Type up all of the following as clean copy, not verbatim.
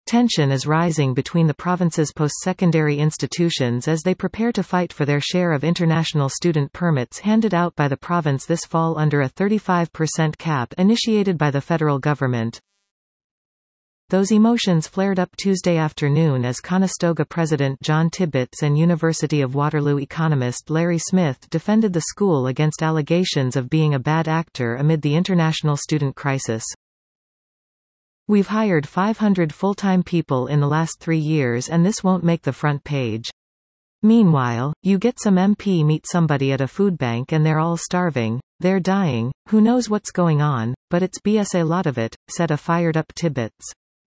Tension is rising between the province's post-secondary institutions as they prepare to fight for their share of international student permits handed out by the province this fall under a 35% cap initiated by the federal government. Those emotions flared up Tuesday afternoon as Conestoga President John Tibbetts and University of Waterloo economist Larry Smith defended the school against allegations of being a bad actor amid the international student crisis. "We've hired 500 full-time people in the last 3 years and this won't make the front page. Meanwhile, you get some MP meet somebody at a food bank and they're all starving, they're dying, who knows what's going on, but it's BS a lot of it," said a fired-up Tibbetts.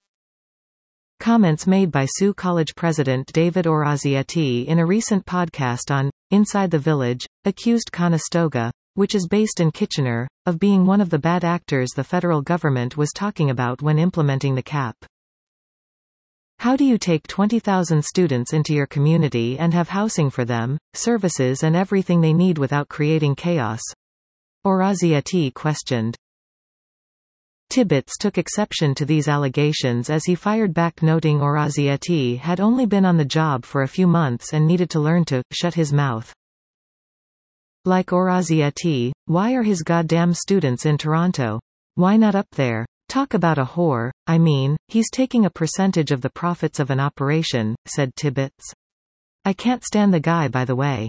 Comments made by Sioux College President David Orazietti in a recent podcast on Inside the Village accused Conestoga, which is based in Kitchener, of being one of the bad actors the federal government was talking about when implementing the cap. "How do you take 20,000 students into your community and have housing for them, services and everything they need without creating chaos?" Orazietti questioned. Tibbetts took exception to these allegations as he fired back, noting Orazietti had only been on the job for a few months and needed to learn to shut his mouth. Like Orazietti, why are his goddamn students in Toronto? Why not up there? Talk about a whore, I mean, he's taking a percentage of the profits of an operation, said Tibbetts. I can't stand the guy, by the way.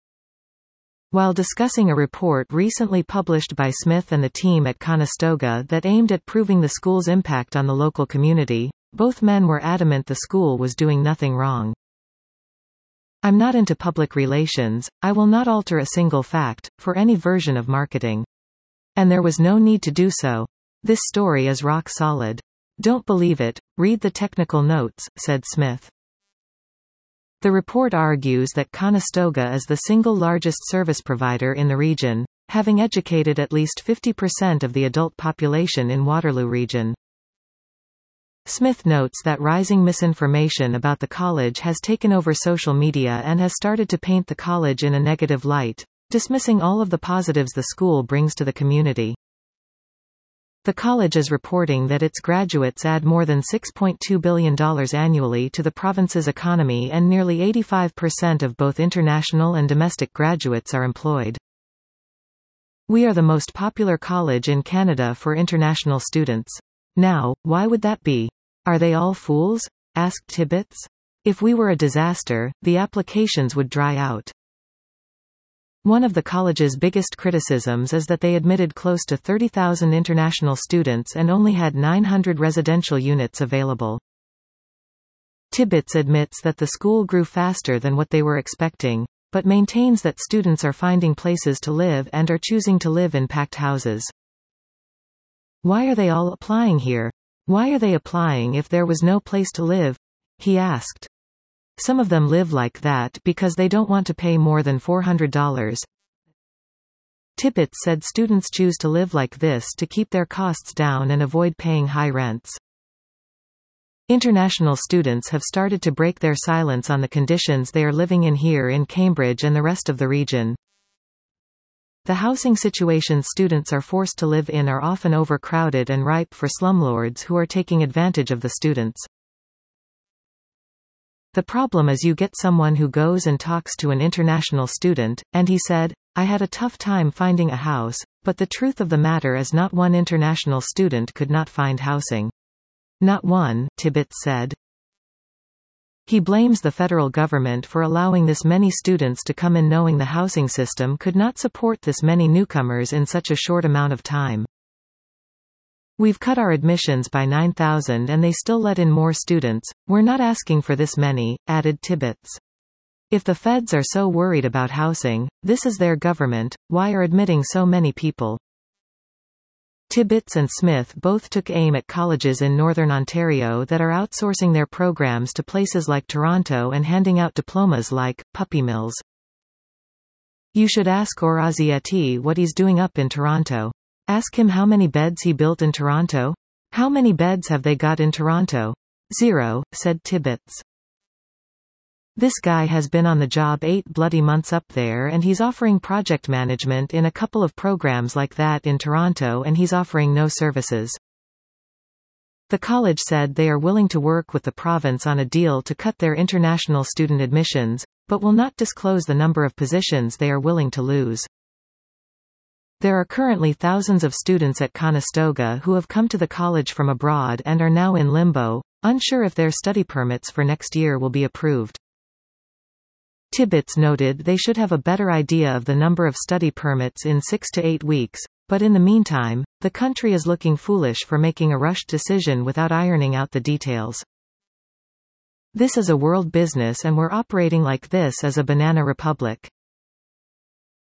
While discussing a report recently published by Smith and the team at Conestoga that aimed at proving the school's impact on the local community, both men were adamant the school was doing nothing wrong. "I'm not into public relations, I will not alter a single fact, for any version of marketing. And there was no need to do so. This story is rock solid. Don't believe it, read the technical notes," said Smith. The report argues that Conestoga is the single largest service provider in the region, having educated at least 50% of the adult population in Waterloo region. Smith notes that rising misinformation about the college has taken over social media and has started to paint the college in a negative light, dismissing all of the positives the school brings to the community. The college is reporting that its graduates add more than $6.2 billion annually to the province's economy, and nearly 85% of both international and domestic graduates are employed. "We are the most popular college in Canada for international students. Now, why would that be? Are they all fools?" asked Tibbetts. "If we were a disaster, the applications would dry out." One of the college's biggest criticisms is that they admitted close to 30,000 international students and only had 900 residential units available. Tibbetts admits that the school grew faster than what they were expecting, but maintains that students are finding places to live and are choosing to live in packed houses. "Why are they all applying here? Why are they applying if there was no place to live?" he asked. "Some of them live like that because they don't want to pay more than $400. Tibbetts said students choose to live like this to keep their costs down and avoid paying high rents. International students have started to break their silence on the conditions they are living in here in Cambridge and the rest of the region. The housing situations students are forced to live in are often overcrowded and ripe for slumlords who are taking advantage of the students. The problem is you get someone who goes and talks to an international student, and he said, 'I had a tough time finding a house, but the truth of the matter is not one international student could not find housing. Not one,' Tibbetts said. He blames the federal government for allowing this many students to come in, knowing the housing system could not support this many newcomers in such a short amount of time. We've cut our admissions by 9,000 and they still let in more students. We're not asking for this many," added Tibbetts. "If the feds are so worried about housing, this is their government, why are admitting so many people?" Tibbetts and Smith both took aim at colleges in Northern Ontario that are outsourcing their programs to places like Toronto and handing out diplomas like puppy mills. "You should ask Orazietti what he's doing up in Toronto. Ask him how many beds he built in Toronto. How many beds have they got in Toronto? 0, said Tibbetts. "This guy has been on the job 8 bloody months up there, and he's offering project management in a couple of programs like that in Toronto, and he's offering no services." The college said they are willing to work with the province on a deal to cut their international student admissions, but will not disclose the number of positions they are willing to lose. There are currently thousands of students at Conestoga who have come to the college from abroad and are now in limbo, unsure if their study permits for next year will be approved. Tibbets noted they should have a better idea of the number of study permits in 6 to 8 weeks, but in the meantime, the country is looking foolish for making a rushed decision without ironing out the details. This is a world business and we're operating like this as a banana republic.